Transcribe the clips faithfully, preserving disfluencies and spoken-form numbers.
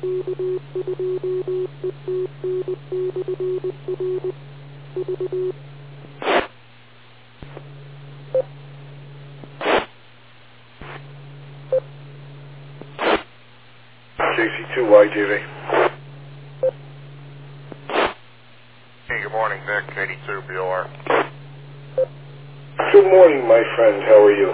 J C two Y J V. Hey, good morning, Vic. eighty-two B O R. Good morning, my friend. How are you?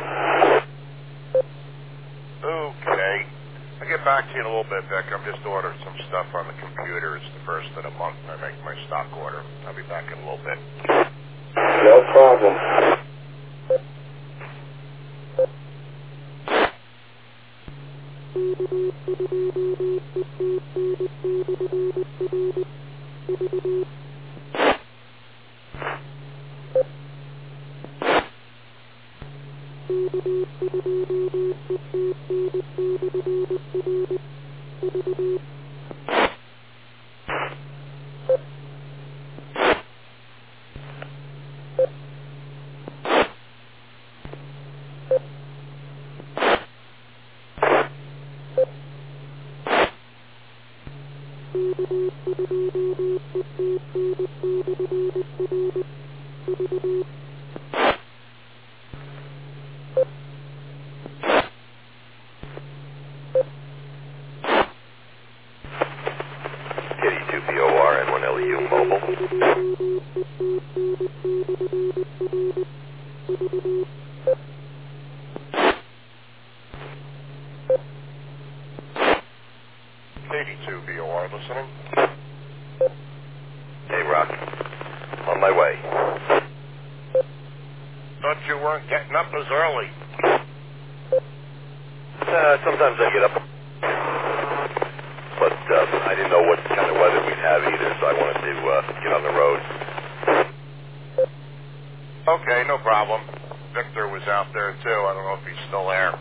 Okay. I'll get back to you in a little bit, Vic. I'm just ordering some stuff on the computer. It's the first of the month. I make my stock order. I'll be back in a little bit. No problem. eighty-two B O R and one L U mobile. eighty-two B O R, listening? Hey, Rock. On my way. Thought you weren't getting up as early. Uh, sometimes I get up. But uh, I didn't know what kind of weather we'd have either, so I wanted to uh, get on the road. Okay, no problem. Victor was out there, too. I don't know if he's still there.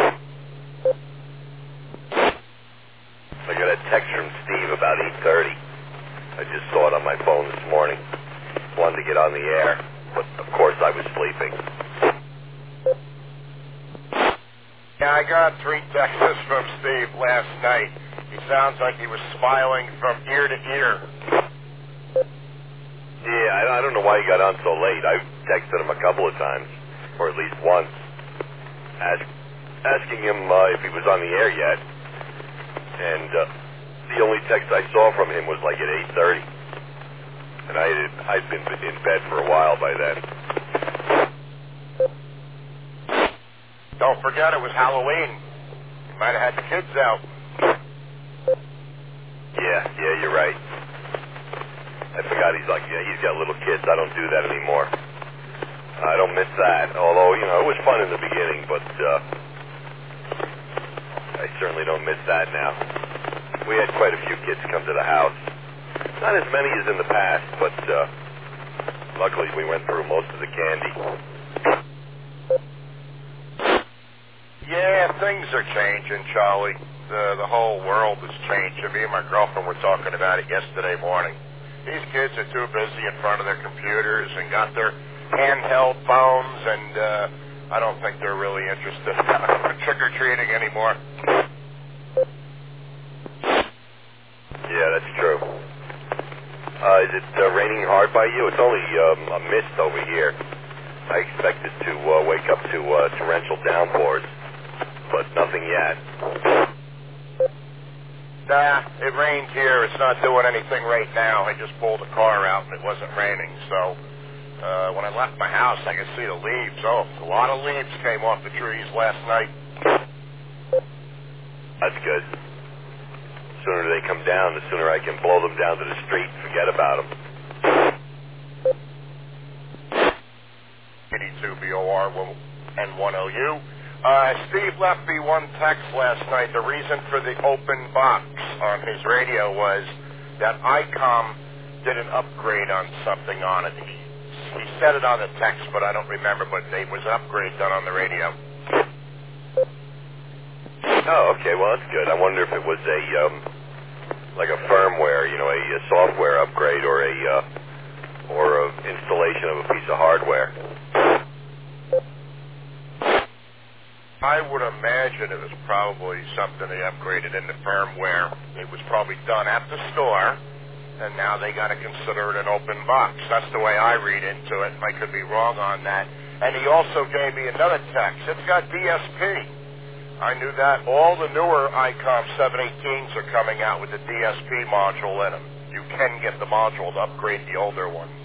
I got a text from Steve about eight thirty. I just saw it on my phone this morning. Wanted to get on the air, but of course I was sleeping. Yeah, I got three texts from Steve last night. He sounds like he was smiling from ear to ear. Yeah, I, I don't know why he got on so late. I texted him a couple of times, or at least once, ask, asking him uh, if he was on the air yet. And uh, the only text I saw from him was like at eight thirty. And I had, I'd been in bed for a while by then. Don't forget it was Halloween. You might have had the kids out. Yeah, yeah, you're right. I forgot he's like, yeah, he's got little kids. I don't do that anymore. I don't miss that. Although, you know, it was fun in the beginning, but uh, I certainly don't miss that now. We had quite a few kids come to the house. Not as many as in the past, but uh, luckily we went through most of the candy. Yeah, things are changing, Charlie. The, the whole world is changing. Me and my girlfriend were talking about it yesterday morning. These kids are too busy in front of their computers and got their handheld phones, and uh, I don't think they're really interested in trick-or-treating anymore. Yeah, that's true. Uh, is it uh, raining hard by you? It's only um, a mist over here. I expected to uh, wake up to uh, torrential downpours, but nothing yet. Nah, it rained here. It's not doing anything right now. I just pulled the car out and it wasn't raining. So uh, when I left my house, I could see the leaves. Oh, a lot of leaves came off the trees last night. That's good. The sooner they come down, the sooner I can blow them down to the street and forget about them. eighty-two B O R and one L U. Uh, Steve left me one text last night. The reason for the open box on his radio was that ICOM did an upgrade on something on it. He, he said it on the text, but I don't remember, but there was an upgrade done on the radio. Oh, okay. Well, that's good. I wonder if it was a um, like a firmware, you know, a, a software upgrade or a uh, or a installation of a piece of hardware. I would imagine it was probably something they upgraded in the firmware. It was probably done at the store, and now they got to consider it an open box. That's the way I read into it. I could be wrong on that. And he also gave me another text. It's got D S P. I knew that. All the newer ICOM seven eighteens are coming out with the D S P module in them. You can get the module to upgrade the older ones.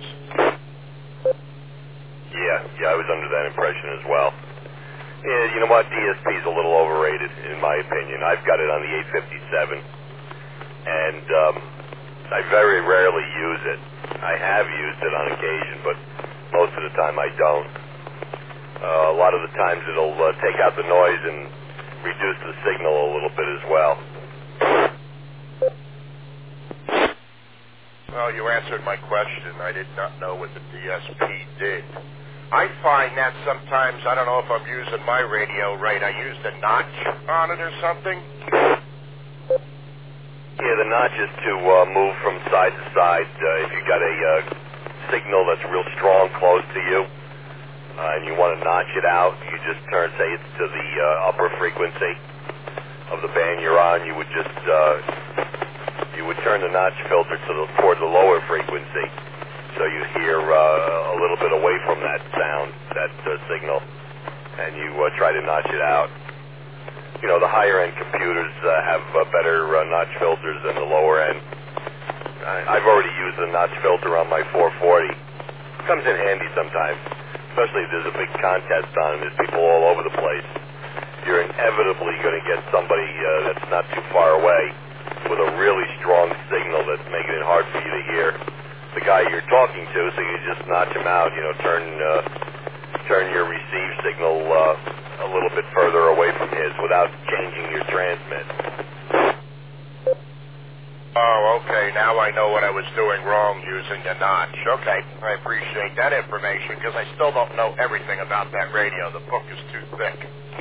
Yeah, yeah, I was under that impression as well. Yeah, you know what? D S P is a little overrated, in my opinion. I've got it on the eight fifty-seven, and um, I very rarely use it. I have used it on occasion, but most of the time I don't. Uh, a lot of the times it'll uh, take out the noise and reduce the signal a little bit as well. Well, you answered my question. I did not know what the D S P did. I find that sometimes, I don't know if I'm using my radio right, I used a notch on it or something. Yeah, the notch is to uh, move from side to side. Uh, if you got a uh, signal that's real strong close to you, uh, and you want to notch it out, you just turn, say it's to the uh, upper frequency of the band you're on, you would just, uh, you would turn the notch filter to the, toward the lower frequency. So you hear uh, a little bit away from that sound, that uh, signal, and you uh, try to notch it out. You know, the higher-end computers uh, have uh, better uh, notch filters than the lower end. I, I've already used the notch filter on my four forty. It comes in handy sometimes, especially if there's a big contest on and there's people all over the place. You're inevitably going to get somebody uh, that's not too far away with a really strong signal that's making it hard for you to hear the guy you're talking to, so you just notch him out, you know, turn uh, turn your receive signal uh, a little bit further away from his without changing your transmit. Oh, okay. Now I know what I was doing wrong using the notch. Okay, I appreciate that information because I still don't know everything about that radio. The book is too thick.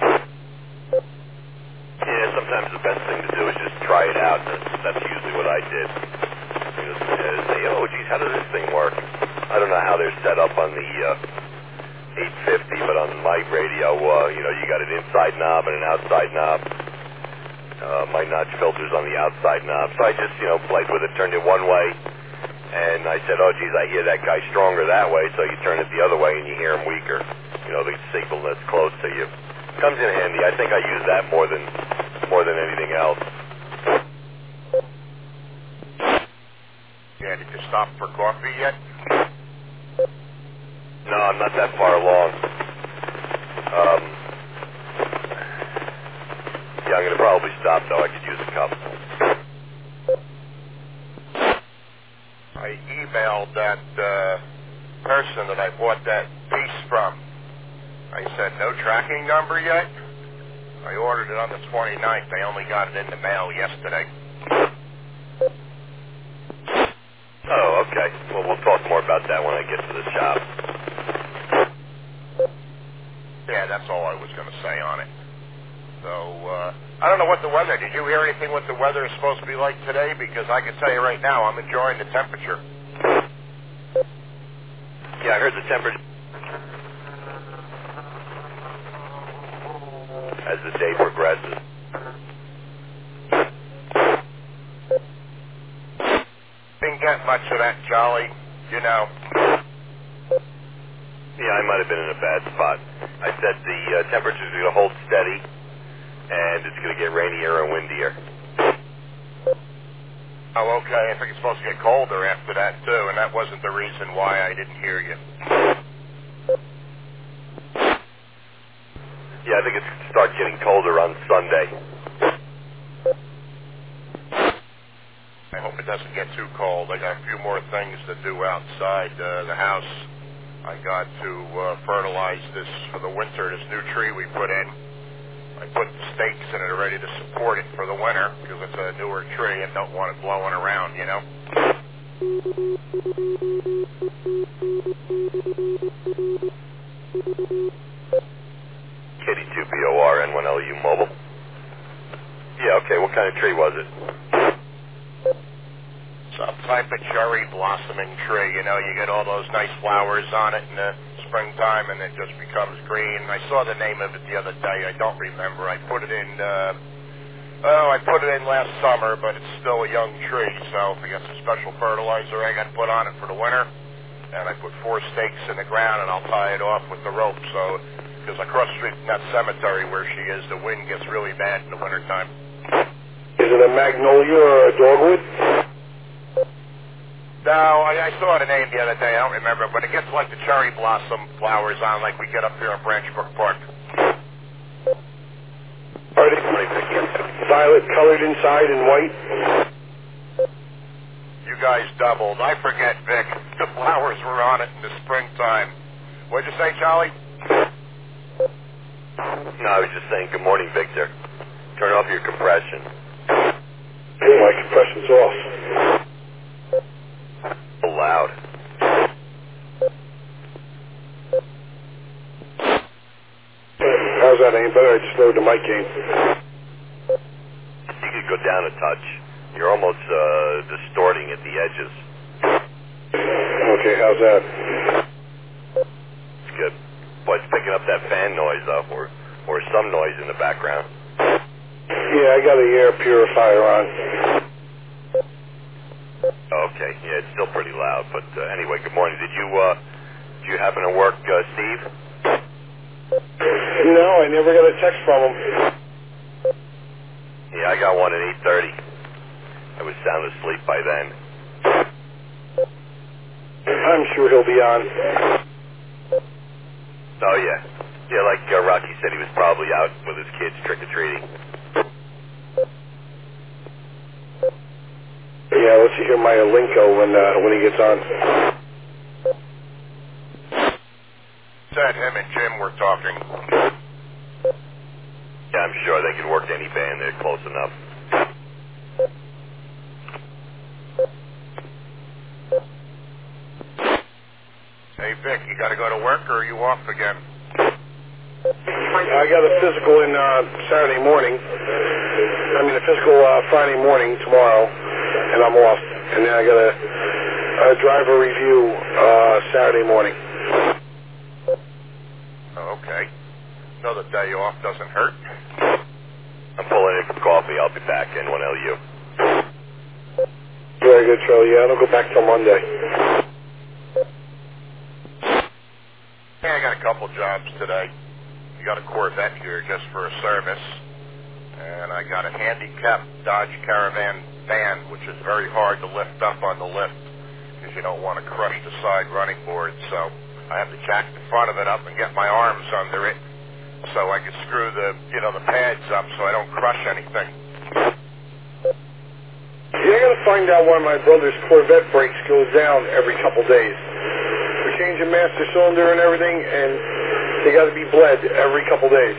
Yeah, sometimes the best thing to do is just try it out. That's, that's usually what I did. You just uh, say, oh, geez, how does this thing work? I don't know how they're set up on the uh, eight fifty, but on my radio, uh, you know, you got an inside knob and an outside knob. Uh, my notch filter's on the outside knob. So I just, you know, played with it, turned it one way, and I said, oh, geez, I hear that guy stronger that way, so you turn it the other way and you hear him weaker. You know, the signal that's close to you. Comes in handy. I think I use that more than more than anything else. Yeah, did you stop for coffee yet? No, I'm not that far along. Um, yeah, I'm going to probably stop, though. I could use a cup. I emailed that uh, person that I bought that piece from. I said, no tracking number yet? I ordered it on the twenty-ninth. I only got it in the mail yesterday. Oh, okay. Well, we'll talk more about that when I get to the shop. Yeah, that's all I was going to say on it. So, uh, I don't know what the weather, did you hear anything what the weather is supposed to be like today? Because I can tell you right now, I'm enjoying the temperature. Yeah, I heard the temperature as the day progresses. Didn't get much of that jolly, you know. Yeah, I might have been in a bad spot. I said the uh, temperature's going to hold steady, and it's going to get rainier and windier. Oh, okay. I think it's supposed to get colder after that, too, and that wasn't the reason why I didn't hear you. Yeah, I think it's going to start getting colder on Sunday. I hope it doesn't get too cold. I got a few more things to do outside uh, the house. I got to uh, fertilize this for the winter, this new tree we put in. I put the stakes in it ready to support it for the winter because it's a newer tree and don't want it blowing around, you know. K D two B O R N one L U mobile. Yeah, okay. What kind of tree was it? Some type of cherry blossoming tree, you know. You get all those nice flowers on it in the springtime and it just becomes green. I saw the name of it the other day. I don't remember. I put it in, uh, oh, I put it in last summer, but it's still a young tree, so I got some special fertilizer I got to put on it for the winter. And I put four stakes in the ground, and I'll tie it off with the rope. So, because across the street from that cemetery where she is, the wind gets really bad in the wintertime. Is it a magnolia or a dogwood? No, I, I saw the name the other day. I don't remember, but it gets like the cherry blossom flowers on, like we get up here in Branchbrook Park. Are they violet colored inside and white? You guys doubled. I forget, Vic. The flowers were on it in the springtime. What'd you say, Charlie? No, I was just saying good morning, Victor. Turn off your compression. Hey, my compression's off. So loud. How's that? Any better? I just lowered the mic gain. You could go down a touch. You're almost uh, distorting at the edges. Okay, how's that? It's good. Boy, it's picking up that fan noise up, or, or some noise in the background. Yeah, I got the air purifier on. Okay, yeah, it's still pretty loud, but uh, anyway, good morning. Did you, uh, did you happen to work, uh, Steve? No, I never got a text from him. Yeah, I got one at eight thirty. I was sound asleep by then. I'm sure he'll be on. Oh, yeah. Yeah, like uh, Rocky said, he was probably out with his kids trick-or-treating. Yeah, let's hear my lingo when uh, when he gets on. Said him and Jim were talking. Yeah, I'm sure they could work any band. They're close enough. Hey, Vic, you got to go to work, or are you off again? I got a physical in uh, Saturday morning. I mean, a physical uh, Friday morning tomorrow, and I'm off. And then I got a, a driver review uh, Saturday morning. Oh, okay. Another day off doesn't hurt. I'm pulling in for coffee. I'll be back in one L U. Very good, Charlie. Yeah, I don't go back till Monday. Hey, I got a couple jobs today. I got a Corvette here just for a service. And I got a handicapped Dodge Caravan van, which is very hard to lift up on the lift because you don't want to crush the side running board. So I have to jack the front of it up and get my arms under it so I can screw the, you know, the pads up so I don't crush anything. Yeah, I got to find out why my brother's Corvette brakes goes down every couple days. We're changing master cylinder and everything, and they got to be bled every couple days.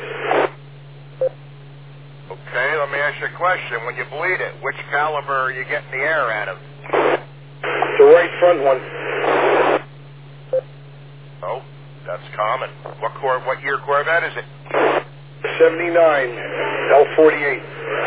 Okay, let me ask you a question. When you bleed it, which caliber are you getting the air out of? The right front one. Oh, that's common. What cor- what year Corvette is it? seventy-nine L forty-eight.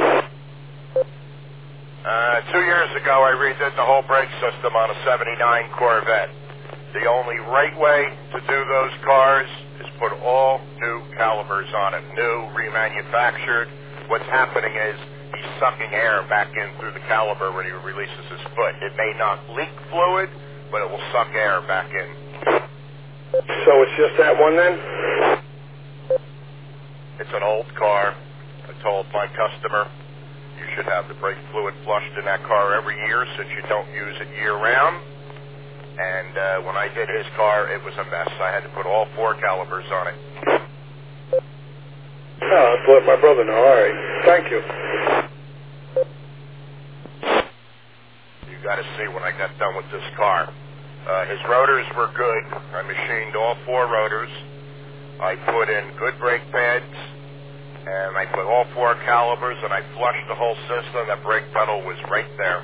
Uh, two years ago, I redid the whole brake system on a seventy-nine Corvette. The only right way to do those cars is put all new calibers on it, new, remanufactured. What's happening is he's sucking air back in through the caliber when he releases his foot. It may not leak fluid, but it will suck air back in. So it's just that one then? It's an old car. I told my customer, you should have the brake fluid flushed in that car every year since you don't use it year-round. And uh, when I did his car, it was a mess. I had to put all four calibers on it. Oh, I'll let my brother know. All right. Thank you. You got to see when I got done with this car. Uh, his rotors were good. I machined all four rotors. I put in good brake pads, and I put all four calibers, and I flushed the whole system. That brake pedal was right there.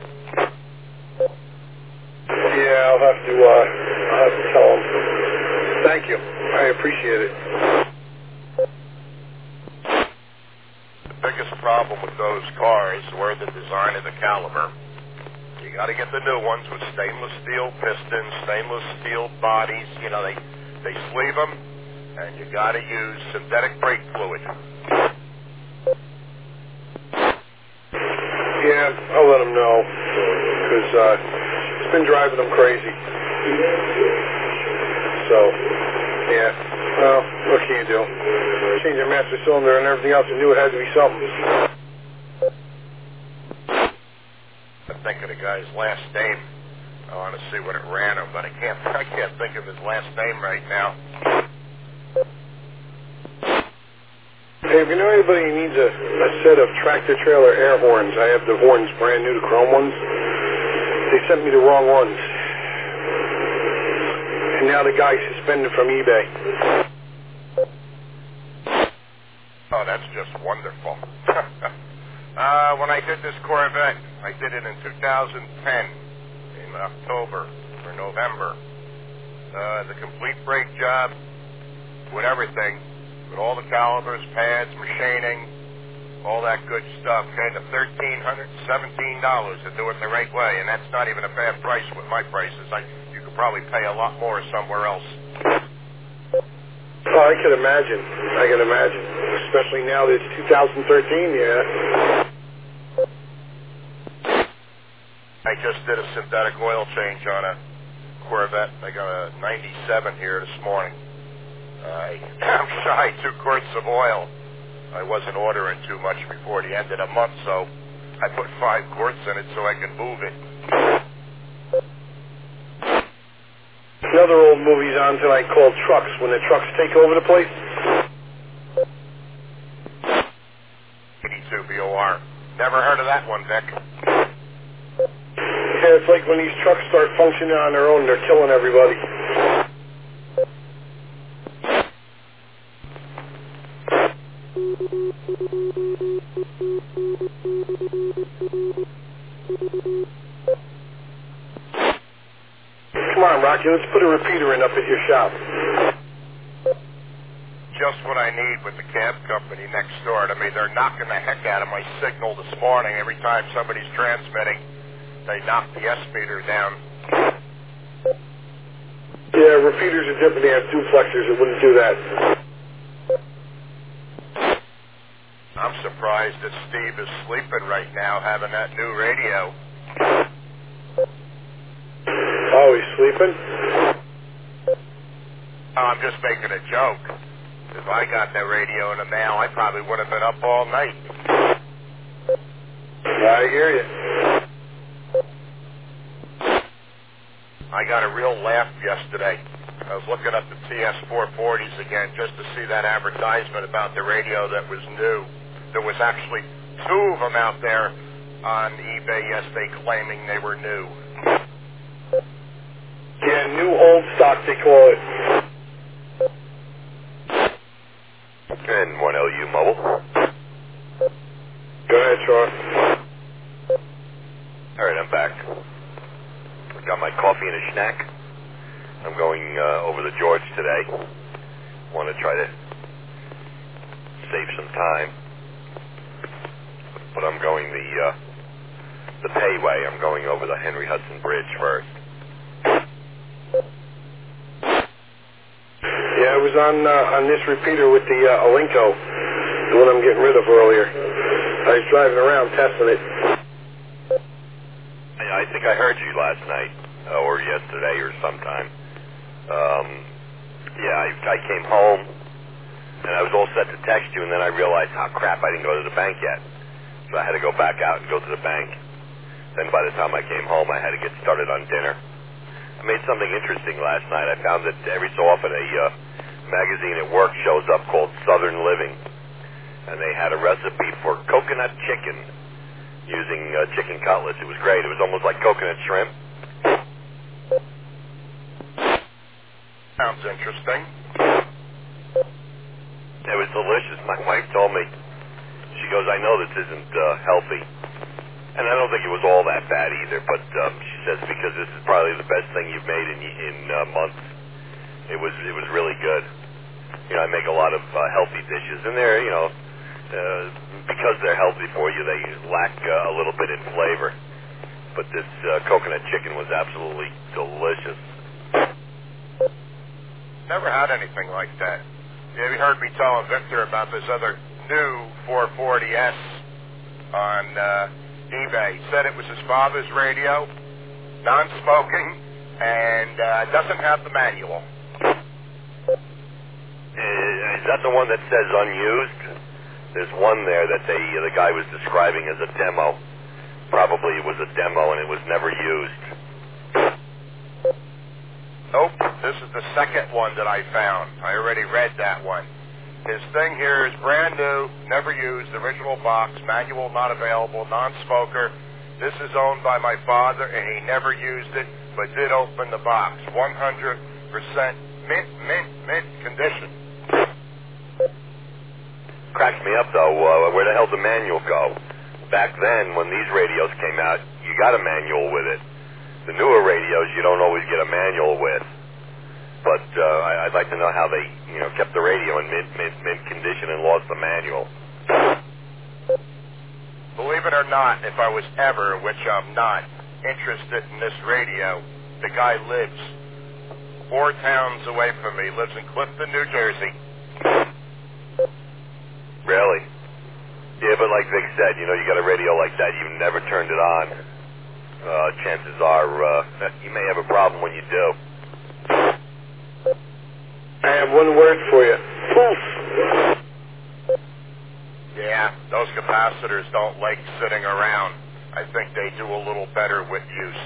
Yeah, I'll have to, uh, I'll have to tell him. Thank you. I appreciate it. The biggest problem with those cars were the design of the caliber. You got to get the new ones with stainless steel pistons, stainless steel bodies. You know, they They sleeve them, and you got to use synthetic brake fluid. Yeah, I'll let him know, because uh, it's been driving him crazy. So, yeah, well, what can you do? Change your master cylinder and everything else, you knew it had to be something. I'm thinking of the guy's last name. I want to see what it ran him, but I can't. I can't think of his last name right now. Hey, if you know anybody who needs a, a set of tractor-trailer air horns, I have the horns brand new, the chrome ones. They sent me the wrong ones. And now the guy's suspended from eBay. Oh, that's just wonderful. uh, when I did this Corvette, I did it in two thousand ten, in October or November. Uh, the complete brake job with everything. With all the calipers, pads, machining, all that good stuff. Okay, the thirteen hundred seventeen dollars to do it the right way, and that's not even a bad price with my prices. I, you could probably pay a lot more somewhere else. Oh, I can imagine. I can imagine. Especially now that it's two thousand thirteen, yeah. I just did a synthetic oil change on a Corvette. I got a ninety-seven here this morning. I, I'm shy two quarts of oil. I wasn't ordering too much before the end of the month, so I put five quarts in it so I can move it. Another old movie's on tonight called Trucks, when the trucks take over the place. eighty-two B O R. Never heard of that one, Vic. Yeah, it's like when these trucks start functioning on their own, they're killing everybody. Come on, Rocky, let's put a repeater in up at your shop. Just what I need with the cab company next door to me. They're knocking the heck out of my signal this morning. Every time somebody's transmitting, they knock the S-meter down. Yeah, repeaters are different. They have duplexers that wouldn't do that. I'm surprised that Steve is sleeping right now having that new radio. Oh, he's sleeping? Oh, I'm just making a joke. If I got that radio in the mail, I probably would have been up all night. I hear you. I got a real laugh yesterday. I was looking up the T S four forties again just to see that advertisement about the radio that was new. There was actually two of them out there on eBay yesterday claiming they were new. Yeah, new old stock, they call it. And one L U Mobile. Go ahead, Sean. All right, I'm back. I got my coffee and a snack. I'm going uh, over to George today. Want to try to save some time. But I'm going the uh, the pay way. I'm going over the Henry Hudson Bridge first. Yeah, I was on uh, on this repeater with the uh, Alinco, the one I'm getting rid of earlier. I was driving around testing it. I think I heard you last night, uh, or yesterday, or sometime. Um, yeah, I, I came home, and I was all set to text you, and then I realized, oh crap, I didn't go to the bank yet. So I had to go back out and go to the bank. Then by the time I came home, I had to get started on dinner. I made something interesting last night. I found that every so often a uh, magazine at work shows up called Southern Living, and they had a recipe for coconut chicken using uh, chicken cutlets. It was great. It was almost like coconut shrimp. Sounds interesting. It was delicious. My wife told me, she goes, I know this isn't uh, healthy. And I don't think it was all that bad either, but um, she says because this is probably the best thing you've made in, in uh, months. It was it was really good. You know, I make a lot of uh, healthy dishes, and they're, you know, uh, because they're healthy for you, they lack uh, a little bit in flavor. But this uh, coconut chicken was absolutely delicious. never had anything like that. You heard me telling Victor about this other new four forty S on uh, eBay. He said it was his father's radio, non-smoking, and uh, doesn't have the manual. Is that the one that says unused? There's one there that they, the guy was describing as a demo. Probably it was a demo and it was never used. Nope, this is the second one that I found. I already read that one. His thing here is brand new, never used, original box, manual not available, non-smoker. This is owned by my father, and he never used it, but did open the box. one hundred percent mint, mint, mint condition. Cracks me up, though. Uh, where the hell did the manual go? Back then, when these radios came out, you got a manual with it. The newer radios, you don't always get a manual with. But uh, I'd like to know how they, you know, kept the radio in mint, mint, mint condition and lost the manual. Believe it or not, if I was ever, which I'm not, interested in this radio, the guy lives four towns away from me. Lives in Clifton, New Jersey. Really? Yeah, but like Vic said, you know, you got a radio like that, you've never turned it on. Uh, chances are uh, you may have a problem when you do. I have one word for you. Poof. Yeah, those capacitors don't like sitting around. I think they do a little better with use.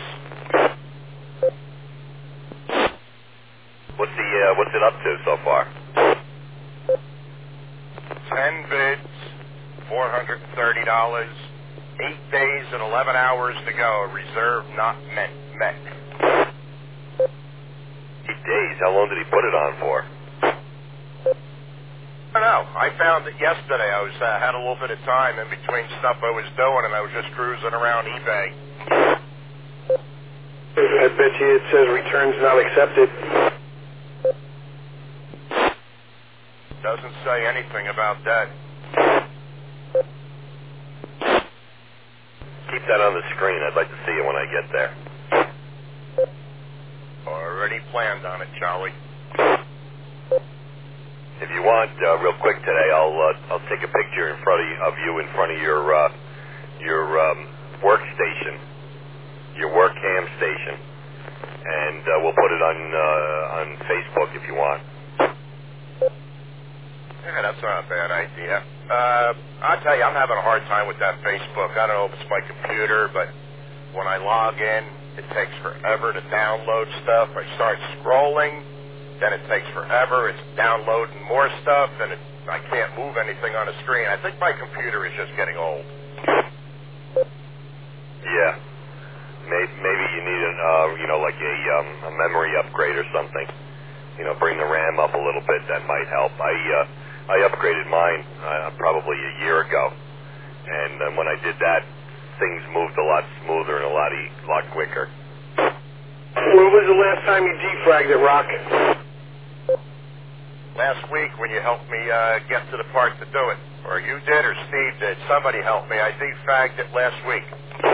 What's the uh, what's it up to so far? Ten bids, four hundred and thirty dollars. Eight days and eleven hours to go. Reserve not met. met. Eight days. How long did he put it on for? I don't know. I found it yesterday. I was uh, had a little bit of time in between stuff I was doing, and I was just cruising around eBay. I bet you it says returns not accepted. Doesn't say anything about that. Keep that on the screen. I'd like to see it when I get there. Already planned on it, Charlie. If you want, uh, real quick today, I'll uh, I'll take a picture in front of you, of you in front of your uh, your um, workstation, your work cam station, and uh, we'll put it on uh, on Facebook if you want. Yeah, that's not a bad idea. Uh, I'll tell you, I'm having a hard time with that Facebook. I don't know if it's my computer, but when I log in, it takes forever to download stuff. I start scrolling, then it takes forever. It's downloading more stuff, and it, I can't move anything on the screen. I think my computer is just getting old. Yeah. Maybe, maybe you need an, uh, you know, like a, um, a memory upgrade or something. You know, bring the RAM up a little bit. That might help. I, uh, I upgraded mine uh, probably a year ago, and uh, when I did that, things moved a lot smoother and a lot e- lot quicker. When was the last time you defragged it, Rock? Last week when you helped me uh, get to the part to do it. Or you did or Steve did. Somebody helped me. I defragged it last week.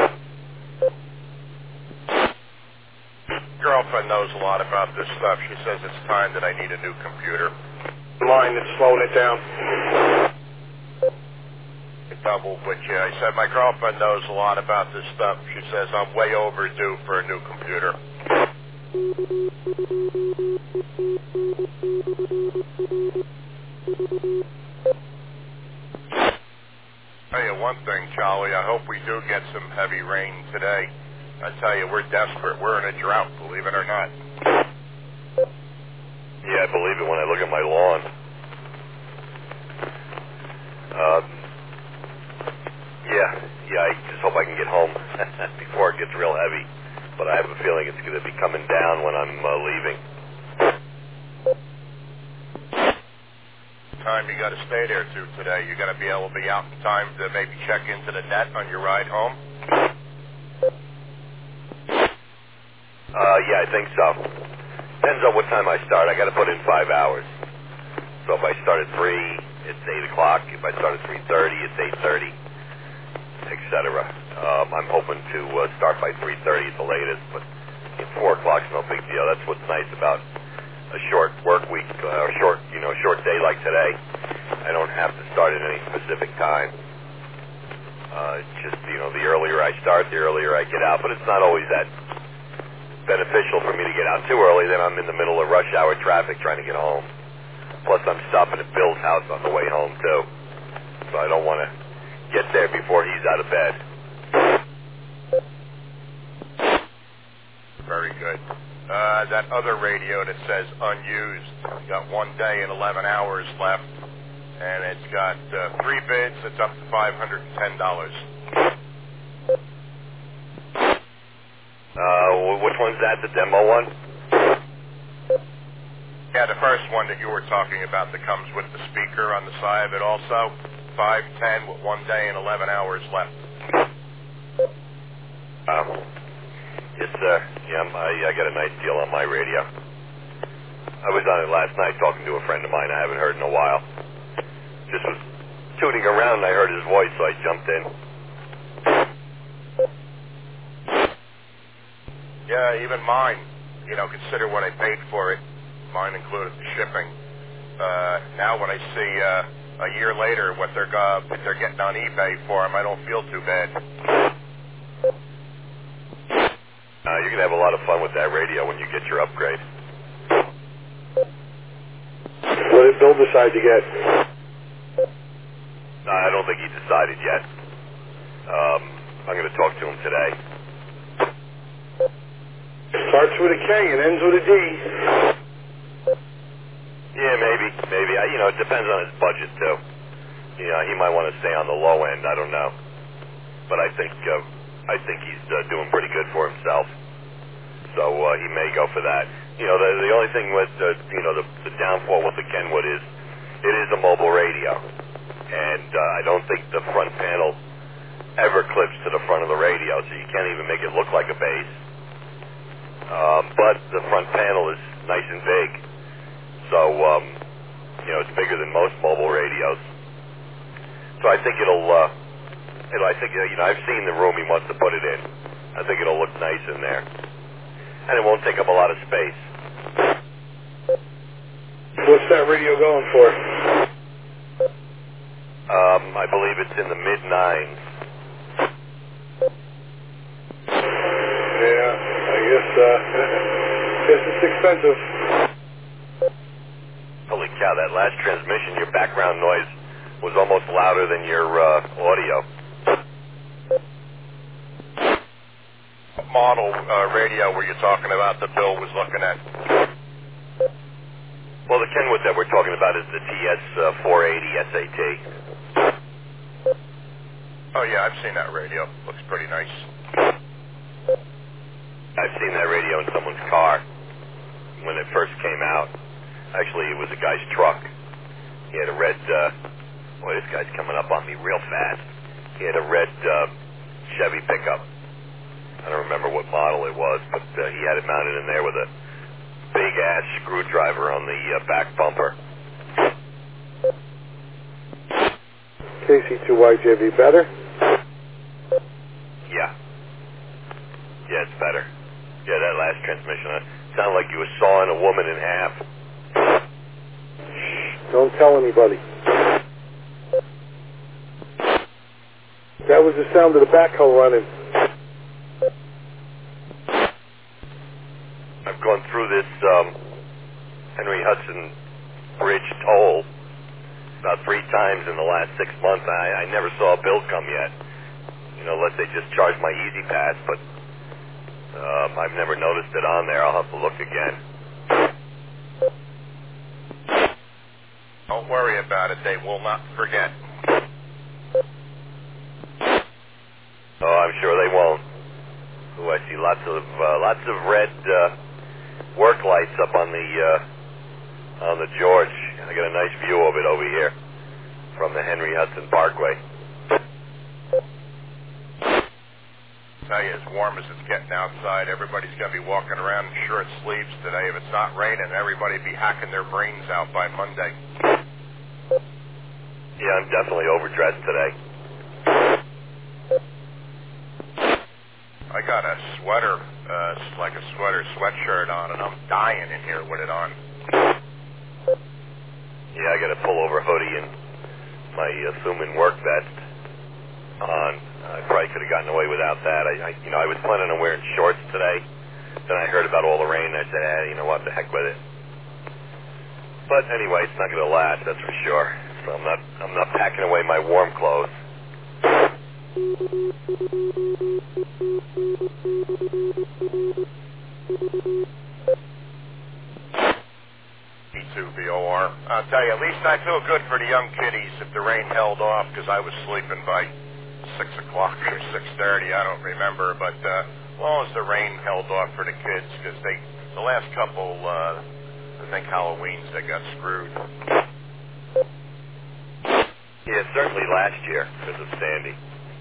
Girlfriend knows a lot about this stuff. She says it's time that I need a new computer. Line that's slowing it down. I doubled with you. I said my girlfriend knows a lot about this stuff. She says I'm way overdue for a new computer. Tell you one thing, Charlie. I hope we do get some heavy rain today. I tell you, we're desperate. We're in a drought, believe it or not. Yeah, I believe it when I look at my lawn. Uh, yeah, yeah, I just hope I can get home before it gets real heavy. But I have a feeling it's going to be coming down when I'm uh, leaving. Time you got to stay there too today. You're going to be able to be out in time to maybe check into the net on your ride home? Uh, yeah, I think so. Depends on what time I start. I got to put in five hours. So if I start at three, it's eight o'clock. If I start at three thirty, it's eight thirty, et cetera. Um, I'm hoping to uh, start by three thirty at the latest, but four o'clock's no big deal. That's what's nice about a short work week, uh, or short, you know, short day like today, I don't have to start at any specific time. Uh, it's just, you know, the earlier I start, the earlier I get out, but it's not always that beneficial for me to get out too early. Then I'm in the middle of rush hour traffic trying to get home. Plus, I'm stopping at Bill's house on the way home, too. So I don't want to get there before he's out of bed. Very good. Uh, that other radio that says unused, got one day and eleven hours left, and it's got uh, three bids. It's up to five hundred ten dollars. Uh, which one's that, the demo one? Yeah, the first one that you were talking about that comes with the speaker on the side of it also. five ten with one day and eleven hours left. Um, yes, sir. Yeah, I, I got a nice deal on my radio. I was on it last night talking to a friend of mine I haven't heard in a while. Just was tuning around and I heard his voice, so I jumped in. Yeah, even mine. You know, consider what I paid for it. Mine included the shipping. Uh, now when I see uh, a year later what they're uh, what they're getting on eBay for them, I don't feel too bad. Uh, you're going to have a lot of fun with that radio when you get your upgrade. What did Bill decide to get? No, I don't think he decided yet. Um, I'm going to talk to him today. Starts with a K and ends with a D. Yeah, maybe, maybe. I, you know, it depends on his budget, too. You know, he might want to stay on the low end. I don't know. But I think... Uh, I think he's uh, doing pretty good for himself, so uh, he may go for that. You know, the, the only thing with uh, you know the, the downfall with the Kenwood is it is a mobile radio, and uh, I don't think the front panel ever clips to the front of the radio, so you can't even make it look like a bass. Um, but the front panel is nice and big, so um, you know it's bigger than most mobile radios. So I think it'll. Uh, And I think, you know, I've seen the room he wants to put it in. I think it'll look nice in there. And it won't take up a lot of space. What's that radio going for? Um, I believe it's in the mid nines. Yeah, I guess, uh, guess it's expensive. Holy cow, that last transmission, your background noise was almost louder than your uh, audio. Model uh, radio were you talking about that Bill was looking at? Well, the Kenwood that we're talking about is the T S four eighty S A T. Oh yeah, I've seen that radio. Looks pretty nice. I've seen that radio in someone's car when it first came out. Actually, it was a guy's truck. He had a red, uh, boy, this guy's coming up on me real fast. He had a red uh, Chevy pickup. I don't remember what model it was, but uh, he had it mounted in there with a big-ass screwdriver on the uh, back bumper. K C two Y J B better? Yeah. Yeah, it's better. Yeah, that last transmission, it sounded like you were sawing a woman in half. Don't tell anybody. That was the sound of the backhoe running. I've gone through this um, Henry Hudson Bridge toll about three times in the last six months. I, I never saw a bill come yet. You know, unless they just charge my Easy Pass, but um, I've never noticed it on there. I'll have to look again. Don't worry about it. They will not forget. Oh, I'm sure they won't. Ooh, I see lots of uh, lots of red uh, work lights up on the uh, on the George. I got a nice view of it over here from the Henry Hudson Parkway. Tell you, as warm as it's getting outside, everybody's going to be walking around in short sleeves today. If it's not raining, everybody be hacking their brains out by Monday. Yeah, I'm definitely overdressed today. I got a sweater, uh, like a sweater sweatshirt on, and I'm dying in here with it on. Yeah, I got a pullover hoodie and my assuming work vest on. I probably could have gotten away without that. I, I, you know, I was planning on wearing shorts today. Then I heard about all the rain. And I said, eh, you know what, the heck with it. But anyway, it's not going to last, that's for sure. So I'm not, I'm not packing away my warm clothes. B two B O R. I'll tell you, at least I feel good for the young kiddies if the rain held off, because I was sleeping by six o'clock or six thirty. I don't remember, but uh, as long as the rain held off for the kids, because they, the last couple, uh, I think Halloweens, they got screwed. Yeah, certainly last year because of Sandy.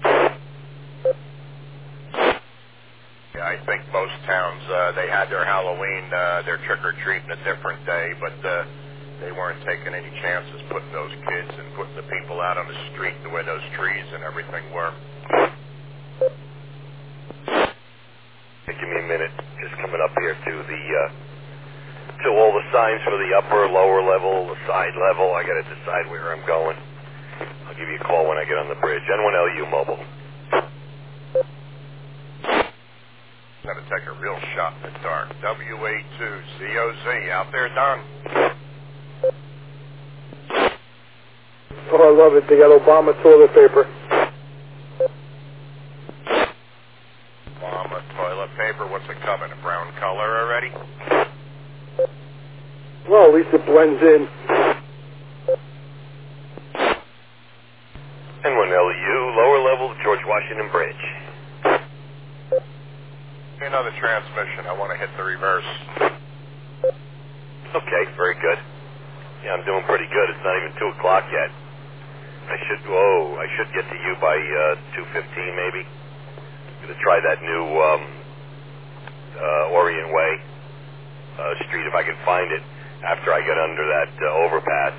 Yeah, I think most towns, uh, they had their Halloween, uh, their trick-or-treating a different day, but uh, they weren't taking any chances putting those kids and putting the people out on the street the way those trees and everything were. Hey, give me a minute. Just coming up here to the, uh, to all the signs for the upper, lower level, the side level. I got to decide where I'm going. I'll give you a call when I get on the bridge. N one L U mobile. Got to take a real shot in the dark. W A two C O Z out there, Don. Oh, I love it. They got Obama toilet paper. Obama toilet paper. What's it coming? A brown color already? Well, at least it blends in. N one L U, lower level, George Washington Bridge. Another transmission. I want to hit the reverse. Okay, very good. Yeah, I'm doing pretty good. It's not even two o'clock yet. I should oh, I should get to you by uh, two fifteen maybe. I'm gonna try that new um, uh, Orient Way uh, street if I can find it after I get under that uh, overpass.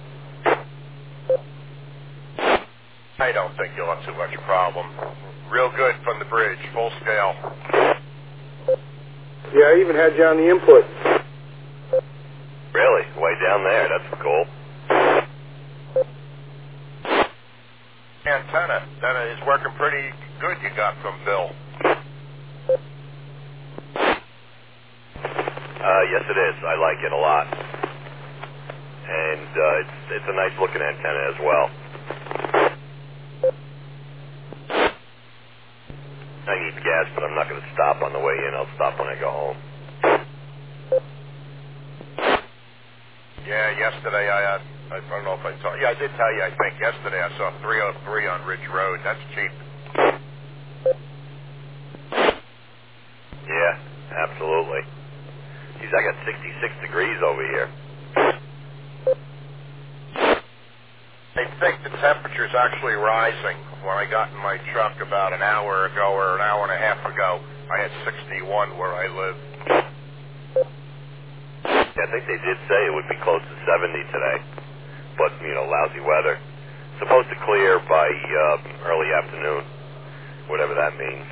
I don't think you'll have too much problem. Real good from the bridge, full scale. Yeah, I even had you on the input. Really? Way down there. That's cool. Antenna. That is working pretty good you got from Bill. Uh, yes, it is. I like it a lot. And uh, it's, it's a nice looking antenna as well. I need gas, but I'm not going to stop on the way in. I'll stop when I go home. Yeah, yesterday I, uh, I don't know if I told you. Yeah, I did tell you, I think. Yesterday I saw three oh three on Ridge Road. That's cheap. Yeah, absolutely. Geez, I got sixty-six degrees over here. They think the temperature's actually rising. When I got in my truck about an hour ago or an hour and a half ago, I had sixty-one where I live. Yeah, I think they did say it would be close to seventy today, but, you know, lousy weather. Supposed to clear by uh, early afternoon, whatever that means.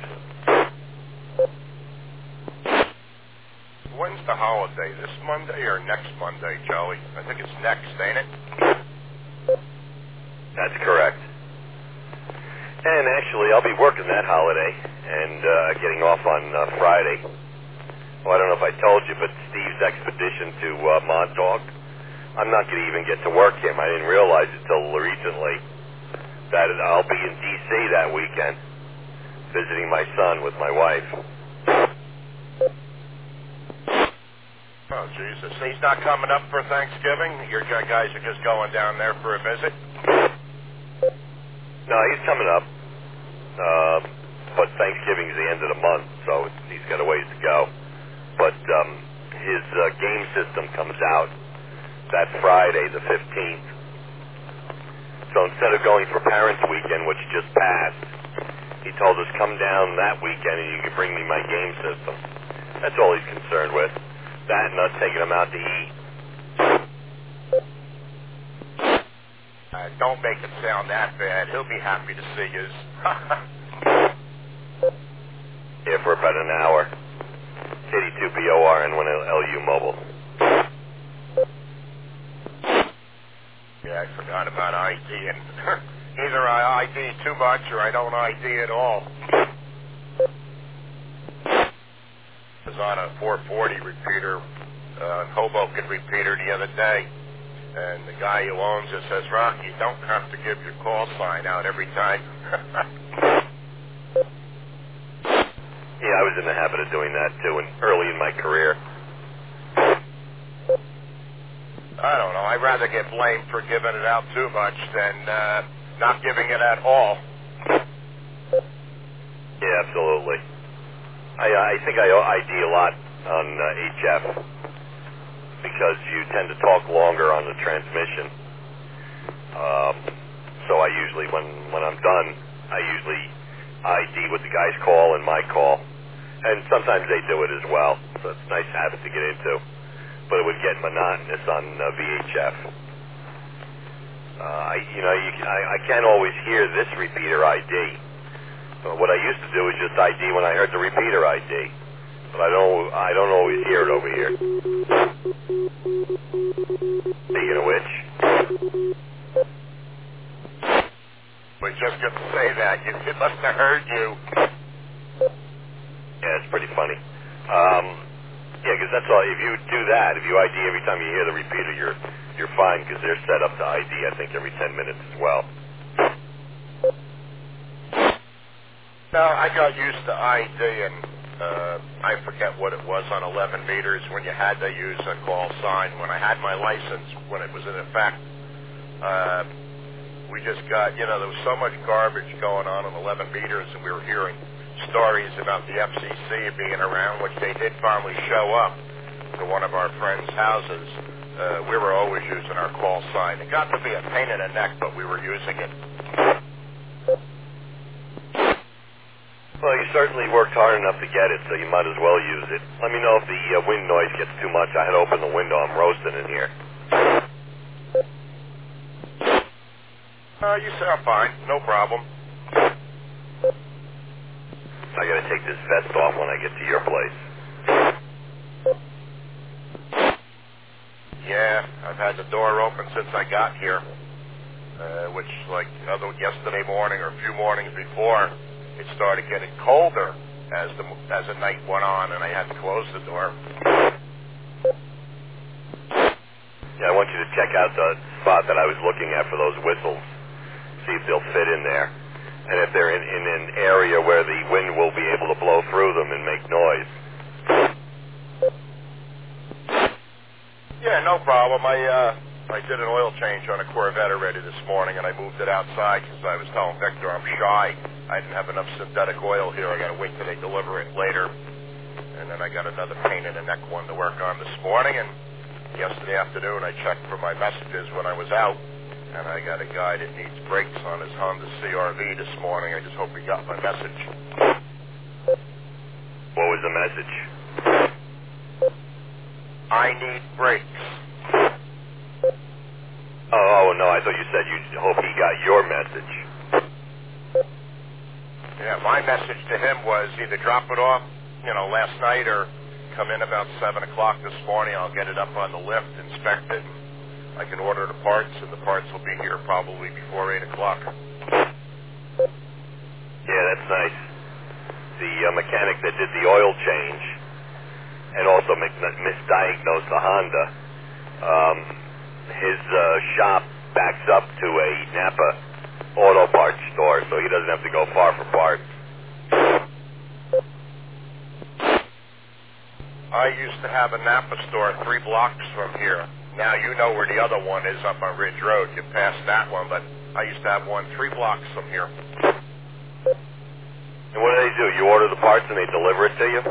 When's the holiday? This Monday or next Monday, Joey? I think it's next, ain't it? That's correct. And actually, I'll be working that holiday and uh, getting off on uh, Friday. Well, I don't know if I told you, but Steve's expedition to uh, Montauk, I'm not going to even get to work him. I didn't realize it till recently that I'll be in D C that weekend visiting my son with my wife. Oh, Jesus. He's not coming up for Thanksgiving? Your guys are just going down there for a visit? No, he's coming up. Um, but Thanksgiving's the end of the month, so he's got a ways to go. But um, his uh, game system comes out that Friday, the fifteenth. So instead of going for Parents' Weekend, which just passed, he told us, come down that weekend and you can bring me my game system. That's all he's concerned with. That and us taking him out to eat. Uh, don't make it sound that bad. He'll be happy to see you. Yeah, for about an hour. K D two B O R N one L U mobile. I forgot about I D, and either I I D too much or I don't I D at all. I was on a four forty repeater, uh, Hoboken repeater the other day, and the guy who owns it says, Rock, you don't have to give your call sign out every time. Yeah, I was in the habit of doing that, too, and early in my career. I don't know. I'd rather get blamed for giving it out too much than uh, not giving it at all. Yeah, absolutely. I, I think I I D a lot on uh, H F because you tend to talk longer on the transmission. Um, so I usually, when, when I'm done, I usually I D what the guys call and my call. And sometimes they do it as well, so it's a nice habit to get into. But it would get monotonous on uh, V H F. Uh, I, you know, you, I, I can't always hear this repeater I D. Uh, what I used to do was just I D when I heard the repeater I D, but I don't, I don't always hear it over here. Speaking of which, We're just going to say that. You, it must have heard you. yeah, it's pretty funny. Um, Yeah, because that's all. If you do that, if you I D every time you hear the repeater, you're you're fine because they're set up to I D, I think, every ten minutes as well. No, I got used to I D, and uh, I forget what it was on eleven meters when you had to use a call sign. When I had my license, when it was in effect, uh, we just got, you know, there was so much garbage going on on eleven meters, and we were hearing stories about the F C C being around, which they did finally show up to one of our friends' houses. Uh, we were always using our call sign. It got to be a pain in the neck, but we were using it. Well, you certainly worked hard enough to get it, so you might as well use it. Let me know if the uh, wind noise gets too much. I had to open the window. I'm roasting in here. Uh, you sound fine. No problem. I got to take this vest off when I get to your place. Yeah, I've had the door open since I got here, uh, which, like, other yesterday morning or a few mornings before, it started getting colder as the as the night went on, and I had to close the door. Yeah, I want you to check out the spot that I was looking at for those whistles. See if they'll fit in there. And if they're in, in an area where the wind will be able to blow through them and make noise. Yeah, no problem. I uh, I did an oil change on a Corvette already this morning, and I moved it outside because I was telling Victor I'm shy. I didn't have enough synthetic oil here. I got to wait till they deliver it later. And then I got another pain in the neck one to work on this morning. And yesterday afternoon, I checked for my messages when I was out, and I got a guy that needs brakes on his Honda C R V this morning. I just hope he got my message. What was the message? I need brakes. Oh, oh, no, I thought you said you hope he got your message. Yeah, my message to him was either drop it off, you know, last night or come in about seven o'clock this morning. I'll get it up on the lift, inspect it. I can order the parts, and the parts will be here probably before eight o'clock. Yeah, that's nice. The uh, mechanic that did the oil change and also mis- misdiagnosed the Honda, um, his uh, shop backs up to a Napa auto parts store, so he doesn't have to go far for parts. I used to have a Napa store three blocks from here. Now you know where the other one is up on Ridge Road. You passed that one, but I used to have one three blocks from here. And what do they do? You order the parts and they deliver it to you?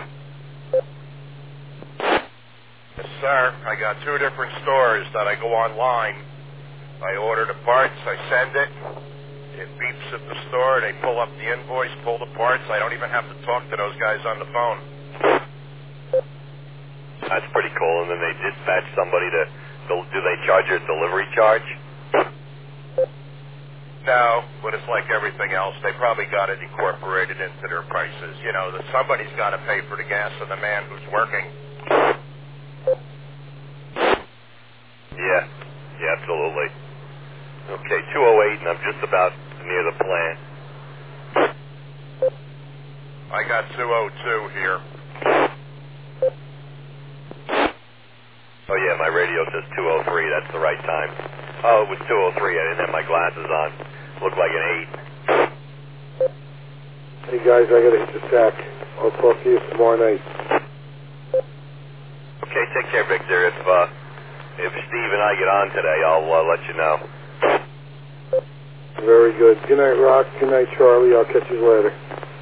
Yes, sir. I got two different stores that I go online. I order the parts, I send it. It beeps at the store. They pull up the invoice, pull the parts. I don't even have to talk to those guys on the phone. That's pretty cool. And then they dispatch somebody to, do they charge you a delivery charge? No, but it's like everything else. They probably got it incorporated into their prices. You know, that somebody's got to pay for the gas of the man who's working. Yeah, yeah, absolutely. and I'm just about near the plant. I got two oh two here. Oh, yeah, my radio says two oh three. That's the right time. Oh, it was two oh three. I didn't have my glasses on. Looked like an eight. Hey, guys, I got to hit the sack. I'll talk to you tomorrow night. Okay, take care, Victor. If, uh, if Steve and I get on today, I'll uh, let you know. Very good. Good night, Rock. Good night, Charlie. I'll catch you later.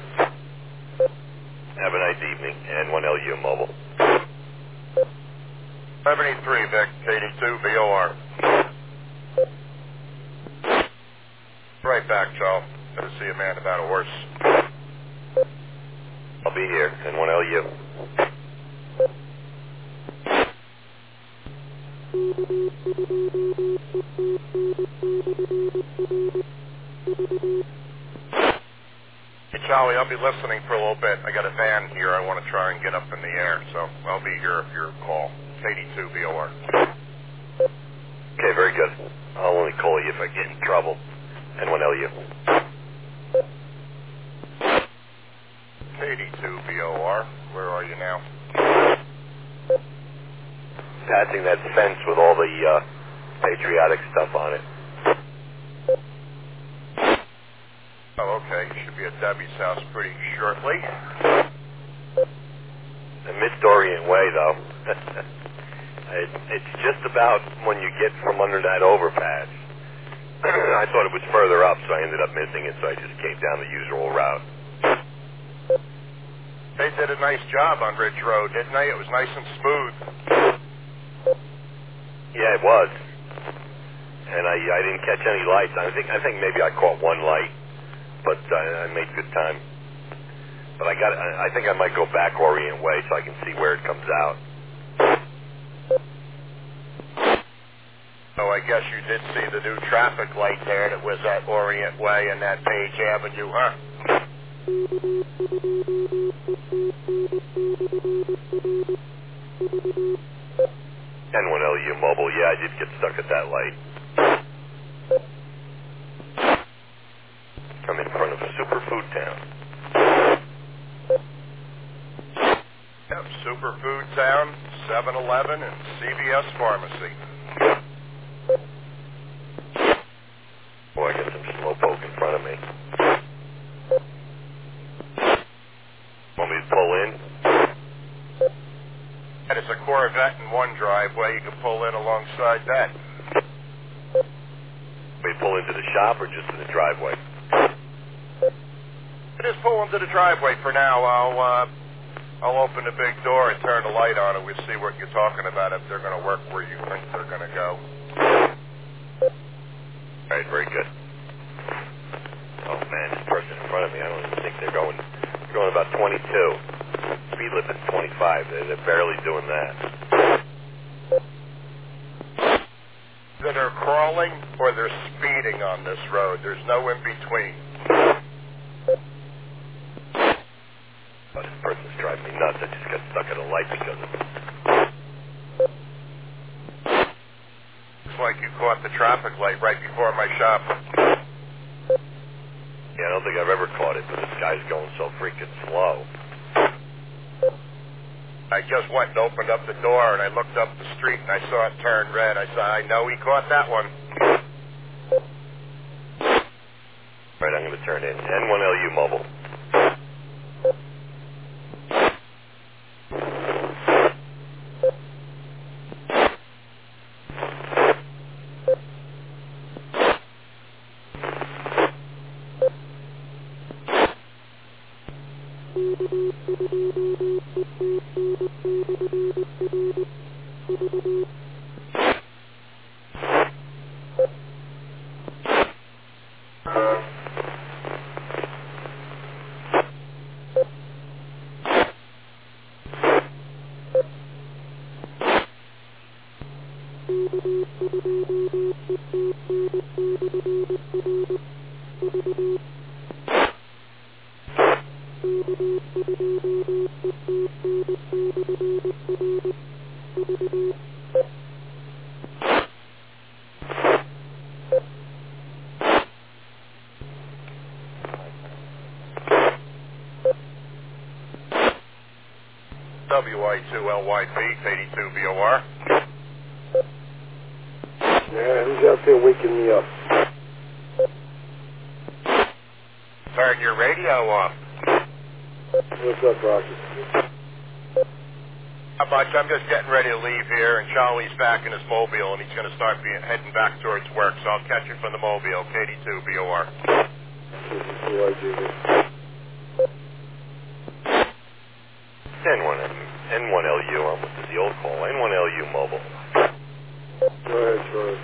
Have a nice evening, and one L U Mobile. seventy-three, Vic, eighty-two, V O R. Right back, Charles. Got to see a man about a horse. I'll be here, and one L U. Hey, Charlie, I'll be listening for a little bit. I got a van here. I want to try and get up in the air, so I'll be here if you call. eighty-two, V O R. Okay, very good. I'll only call you if I get in trouble. N one L U. eighty-two, V O R. Where are you now? Passing that fence with all the uh, patriotic stuff on it. Oh, okay. You should be at Debbie's house pretty shortly. I missed Orient Way, though. it, it's just about when you get from under that overpass. I thought it was further up, so I ended up missing it, so I just came down the usual route. They did a nice job on Ridge Road, didn't they? It was nice and smooth. Yeah, it was. And I I didn't catch any lights. I think I think maybe I caught one light, but uh, I made good time. But I got I, I think I might go back Orient Way so I can see where it comes out. So I guess you did see the new traffic light there that was at Orient Way and that Page Avenue, huh? N one L U Mobile, yeah, I did get stuck at that light. I'm in front of Superfood Town. Yep, Superfood Town, seven eleven, and C V S Pharmacy. Boy, I got some slowpoke in front of me. Want me to pull in? And it's a Corvette in one driveway. You can pull in alongside that. We pull into the shop or just in the driveway? Just pull into the driveway for now. I'll uh, I'll open the big door and turn the light on, and we'll see what you're talking about, if they're going to work where you think they're going to go. All right, very good. Oh man, this person in front of me, I don't even think they're going. They're going about twenty-two. Speed limit's twenty-five. They're, they're barely doing that. That are crawling or they're speeding on this road. There's no in between. Oh, this person's driving me nuts. I just got stuck at a light because of it. Looks like you caught the traffic light right before my shop. Yeah, I don't think I've ever caught it, but this guy's going so freaking slow. I just went and opened up the door, and I looked up the street, and I saw it turn red. I said, I know he caught that one. All right, I'm going to turn in. N one L U Mobile. W I two L Y P, eighty-two B O R. Yeah, who's out there waking me up? Turn your radio off. What's up, Rocky? Not much. I'm just getting ready to leave here, and Charlie's back in his mobile, and he's going to start being, heading back towards work, so I'll catch you from the mobile, K D two B O R. N one N one L U, um, this is the old call. N one L U mobile. Go ahead, Charlie.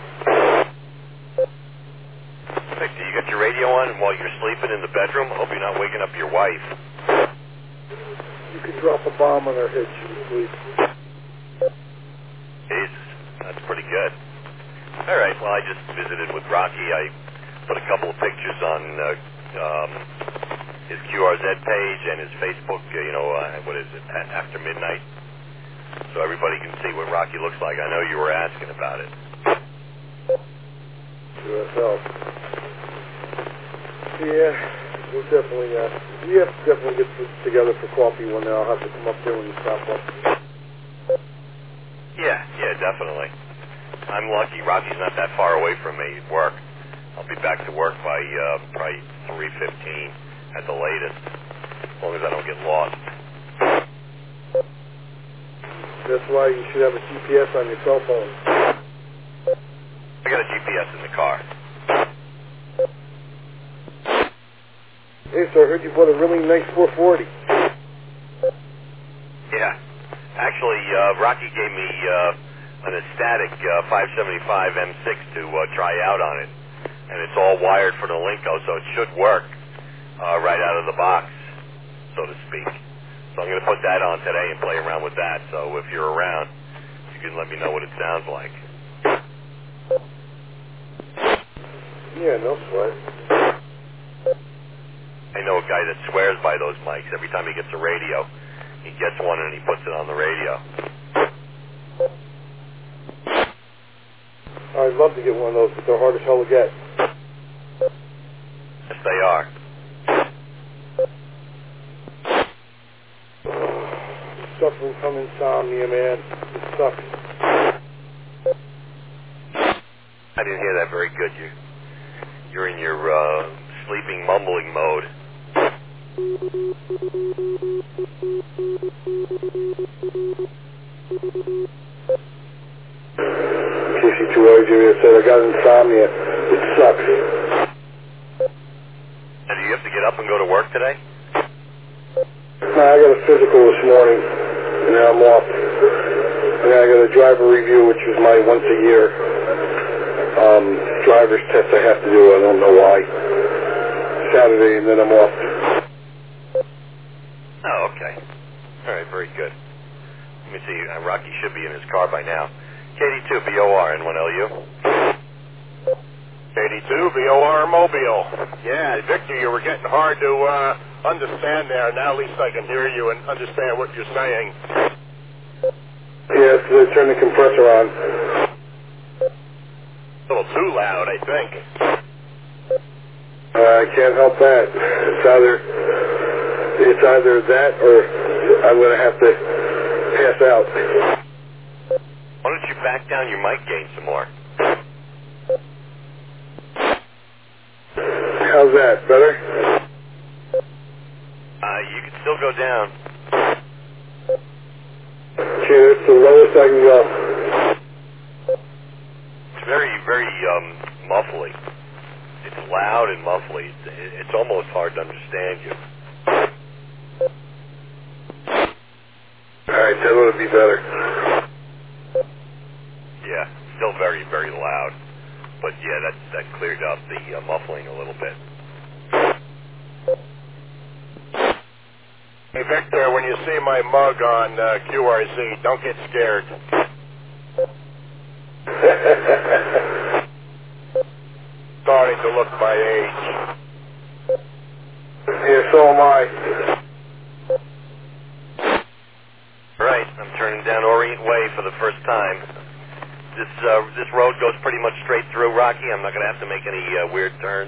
Hey, do you get your radio on while you're sleeping in the bedroom? I hope you're not waking up your wife. You could drop a bomb on her head, she would sleep. Jesus, that's pretty good. All right, well, I just visited with Rocky. I put a couple of pictures on uh, um, his Q R Z page and his Facebook, uh, you know, uh, what is it, a- after midnight, so everybody can see what Rocky looks like. I know you were asking about it. Sure helps. Yeah, we'll definitely, uh, we have to definitely get together for coffee one day. I'll have to come up there when you stop up. Yeah, yeah, definitely. I'm lucky. Rocky's not that far away from me at work. I'll be back to work by uh, probably three fifteen at the latest, as long as I don't get lost. That's why you should have a G P S on your cell phone. I got a G P S in the car. Hey, so I heard you bought a really nice four forty. Yeah. Actually, uh, Rocky gave me uh, an Ecstatic uh, five seventy-five M six to uh, try out on it. And it's all wired for the Linko, so it should work uh, right out of the box, so to speak. So I'm going to put that on today and play around with that. So if you're around, you can let me know what it sounds like. Yeah, no sweat. I know a guy that swears by those mics. Every time he gets a radio, he gets one and he puts it on the radio. I'd love to get one of those, but they're hard as hell to get. Yes, they are. Suffering from insomnia, man. It sucks. I didn't hear that very good. You, you're in your uh, sleeping, mumbling mode. K C two R J said I got insomnia. It sucks. And do you have to get up and go to work today? No, I got a physical this morning, and then I'm off. And then I got a driver review, which is my once a year um, driver's test I have to do. I don't know why. Saturday, and then I'm off. Oh, okay. All right, very good. Let me see. Uh, Rocky should be in his car by now. K D two B O R N one L U. K D two B O R Mobile. Yeah, Victor, you were getting hard to uh, understand there. Now at least I can hear you and understand what you're saying. Yes, they turn the compressor on. A little too loud, I think. Uh, I can't help that. It's either it's either that or I'm going to have to pass out. Why don't you back down your mic gain some more? How's that? Better? Uh, you can still go down. Okay, that's the lowest I can go. It's very, very um, muffly. It's loud and muffly. It's, it's almost hard to understand you. All right, that would be better. Yeah, still very, very loud. But yeah, that that cleared up the uh, muffling a little bit. Hey, Victor, when you see my mug on uh, Q R Z, don't get scared. Starting to look my age. Yeah, so am I. All right, I'm turning down Orient Way for the first time. This uh, this road goes pretty much straight through, Rocky. I'm not going to have to make any uh, weird turns.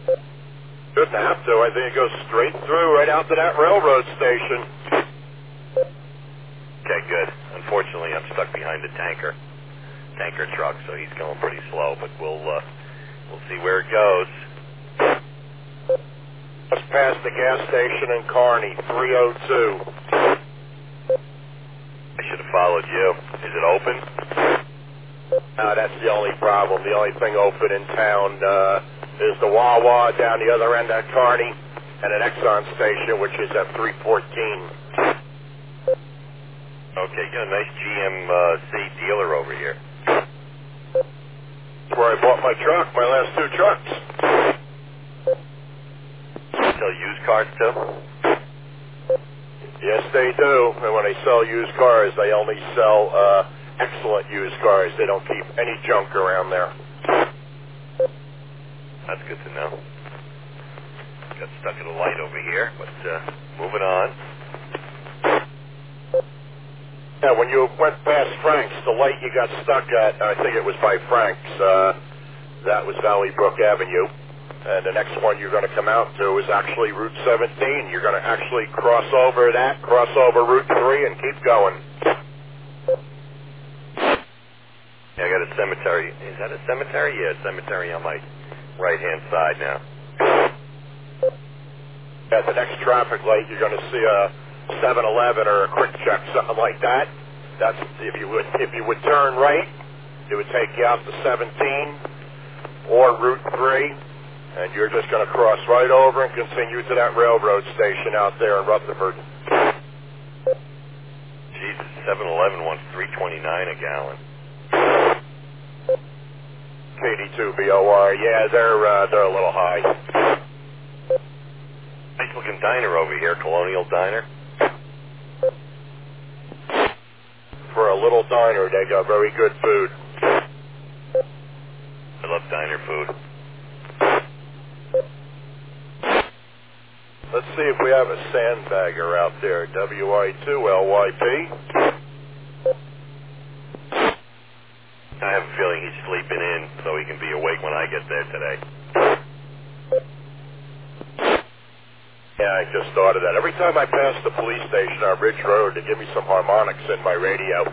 Shouldn't have to. I think it goes straight through right out to that railroad station. Okay, good. Unfortunately, I'm stuck behind a tanker, tanker truck, so he's going pretty slow. But we'll uh, we'll see where it goes. Just past the gas station in Kearney, three oh two. I should have followed you. Is it open? Uh, that's the only problem. The only thing open in town uh, is the Wawa down the other end of Kearney, and an Exxon station, which is at three fourteen. Okay, got a nice G M uh, C dealer over here. That's where I bought my truck, my last two trucks. Sell used cars too? Yes, they do. And when they sell used cars, they only sell uh, excellent used cars. They don't keep any junk around there. That's good to know. Got stuck at a light over here, but uh, moving on. Yeah, when you went past Frank's, the light you got stuck at, I think it was by Frank's, uh, that was Valley Brook Avenue. And the next one you're going to come out to is actually Route seventeen. You're going to actually cross over that, cross over Route three, and keep going. Yeah, I got a cemetery. Is that a cemetery? Yeah, a cemetery on my right-hand side now. At the next traffic light, you're going to see a seven eleven or a Quick Check, something like that. That's if you would if you would turn right, it would take you out to seventeen or Route three. And you're just going to cross right over and continue to that railroad station out there in Rutherford. Jesus, seven eleven wants three twenty-nine a gallon. K D two B O R, yeah, they're uh, they're a little high. Nice looking diner over here, Colonial Diner. For a little diner, they got very good food. I love diner food. Let's see if we have a sandbagger out there. W I two L Y P. I have a feeling he's sleeping in so he can be awake when I get there today. Yeah, I just thought of that. Every time I pass the police station on Ridge Road, they give me some harmonics in my radio.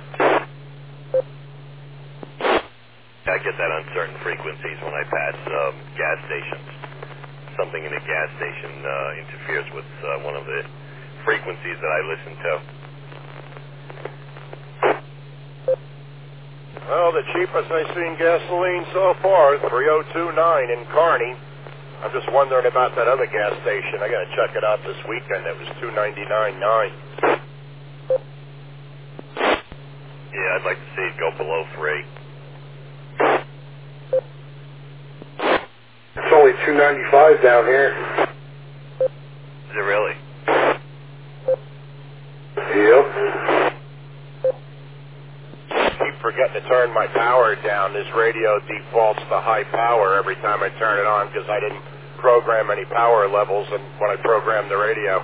I get that on certain frequencies when I pass um, gas stations. Something in a gas station uh, interferes with uh, one of the frequencies that I listen to. Well, the cheapest I've seen gasoline so far, three oh two nine in Kearney. I'm just wondering about that other gas station. I got to check it out this weekend. It was two ninety-nine nine. Yeah, I'd like to see it go below three. It's only two ninety-five down here. Is it really? Yep. Keep forgetting to turn my power down. This radio defaults to high power every time I turn it on because I didn't program any power levels and when I programmed the radio.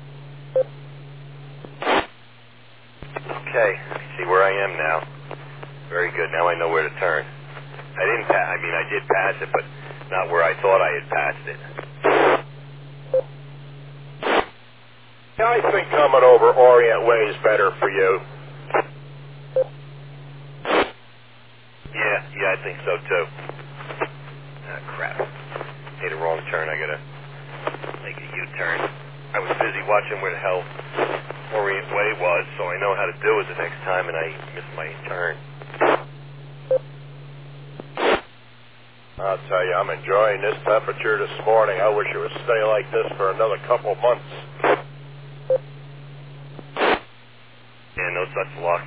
Okay, see where I am now. Very good. Now I know where to turn. I didn't pass. I mean, I did pass it, but not where I thought I had passed it. Yeah, I think coming over Orient Way is better for you. Yeah, yeah, I think so too. Ah, crap. Made a wrong turn. I gotta make a U-turn. I was busy watching where the hell Orient Way was, so I know how to do it the next time, and I missed my turn. I'll tell you, I'm enjoying this temperature this morning. I wish it would stay like this for another couple months. Yeah, no such luck.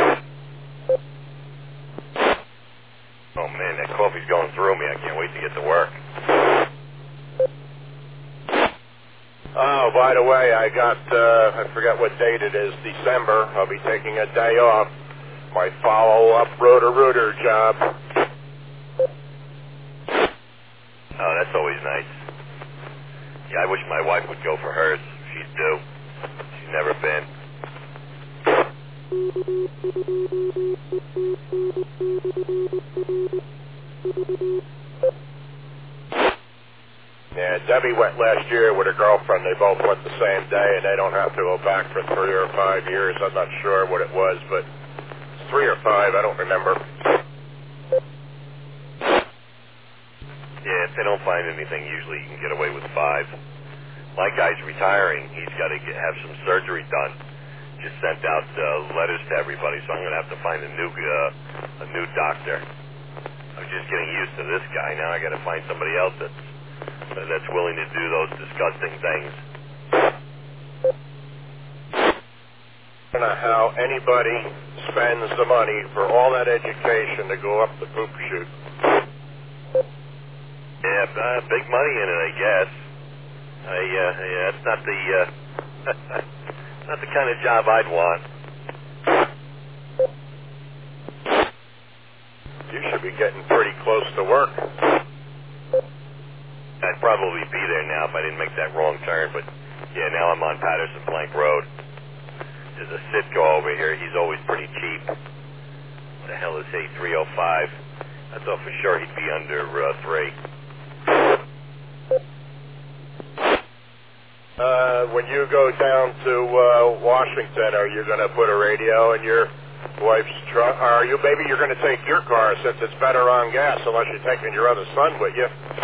Oh man, that coffee's going through me. I can't wait to get to work. Oh, by the way, I got, uh, I forgot what date it is, December. I'll be taking a day off. My follow-up Roto-Rooter job. Oh, that's always nice. Yeah, I wish my wife would go for hers. She's due. She's never been. Yeah, Debbie went last year with her girlfriend. They both went the same day, and they don't have to go back for three or five years. I'm not sure what it was, but it's three or five. I don't remember. Yeah, if they don't find anything, usually you can get away with five. My guy's retiring. He's got to get, have some surgery done. Just sent out uh, letters to everybody, so I'm going to have to find a new uh, a new doctor. I was just getting used to this guy. Now I got to find somebody else that's that's willing to do those disgusting things. I don't know how anybody spends the money for all that education to go up the poop chute. Yeah, uh, big money in it, I guess. I, uh, yeah, that's not the, uh, not the kind of job I'd want. You should be getting pretty close to work. I'd probably be there now if I didn't make that wrong turn, but yeah, now I'm on Patterson Plank Road. There's a Citgo over here. He's always pretty cheap. What the hell is A three oh five? I thought for sure he'd be under uh, three. Uh, when you go down to uh, Washington, are you going to put a radio in your wife's truck? Or are you, maybe you're going to take your car since it's better on gas, unless you're taking your other son with you.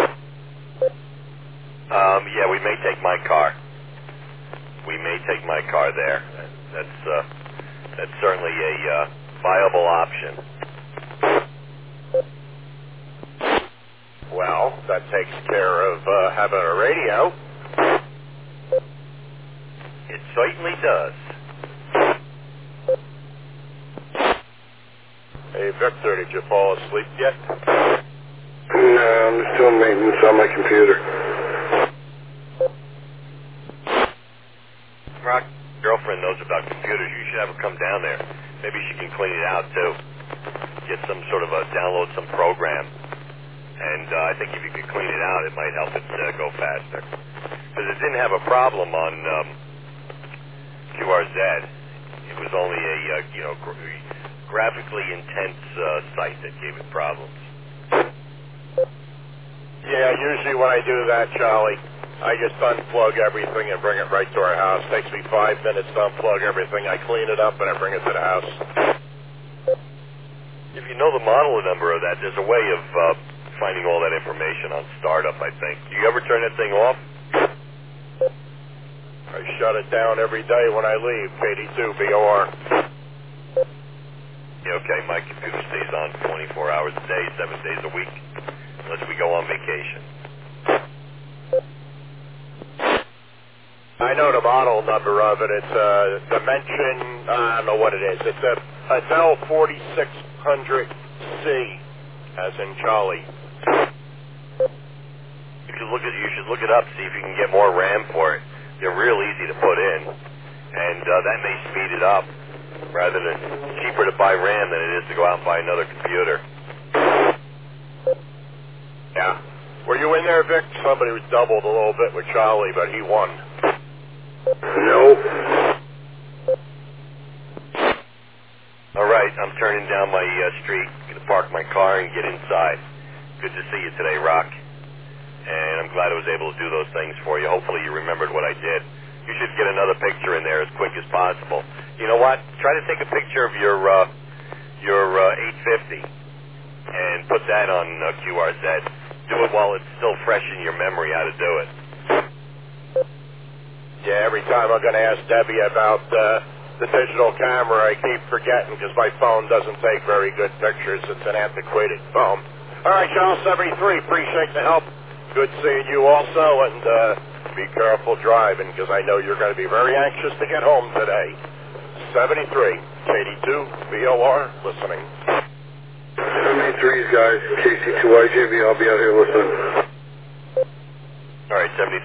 Um, yeah, we may take my car. We may take my car there. That's uh, that's certainly a uh, viable option. Well, that takes care of uh, having a radio. It certainly does. Hey, Victor, did you fall asleep yet? No, I'm just doing maintenance on my computer. Rock, girlfriend knows about computers. You should have her come down there. Maybe she can clean it out, too. Get some sort of a, download some program. And uh, I think if you could clean it out, it might help it uh, go faster. Because it didn't have a problem on um, Q R Z. It was only a, uh, you know, gra- graphically intense uh, site that gave it problems. Yeah, usually when I do that, Charlie, I just unplug everything and bring it right to our house. Takes me five minutes to unplug everything. I clean it up and I bring it to the house. If you know the model number of that, there's a way of uh, finding all that information on startup, I think. Do you ever turn that thing off? I shut it down every day when I leave. K D two B O R. Yeah, okay, my computer stays on twenty-four hours a day, seven days a week, unless we go on vacation. I know the model number of it. It's a Dimension, I don't know what it is. It's a, a Dell forty-six hundred C, as in Charlie. You should look at you should look it up, see if you can get more RAM for it. They're real easy to put in, and uh, that may speed it up. Rather than cheaper to buy RAM than it is to go out and buy another computer. Yeah. Were you in there, Vic? Somebody was doubled a little bit with Charlie, but he won. Nope. All right, I'm turning down my uh, street. Going to park my car and get inside. Good to see you today, Rock. And I'm glad I was able to do those things for you. Hopefully you remembered what I did. You should get another picture in there as quick as possible. You know what? Try to take a picture of your uh, your uh, eight fifty and put that on uh, Q R Z. Do it while it's still fresh in your memory how to do it. Yeah, every time I'm going to ask Debbie about uh, the digital camera, I keep forgetting because my phone doesn't take very good pictures. It's an antiquated phone. All right, Charles seventy-three, appreciate the help. Good seeing you also, and uh, be careful driving because I know you're going to be very anxious to get home today. seventy-three, K D two B O R, listening. seventy-threes, guys. K C two I J B, I'll be out here listening. All right, seventy-three.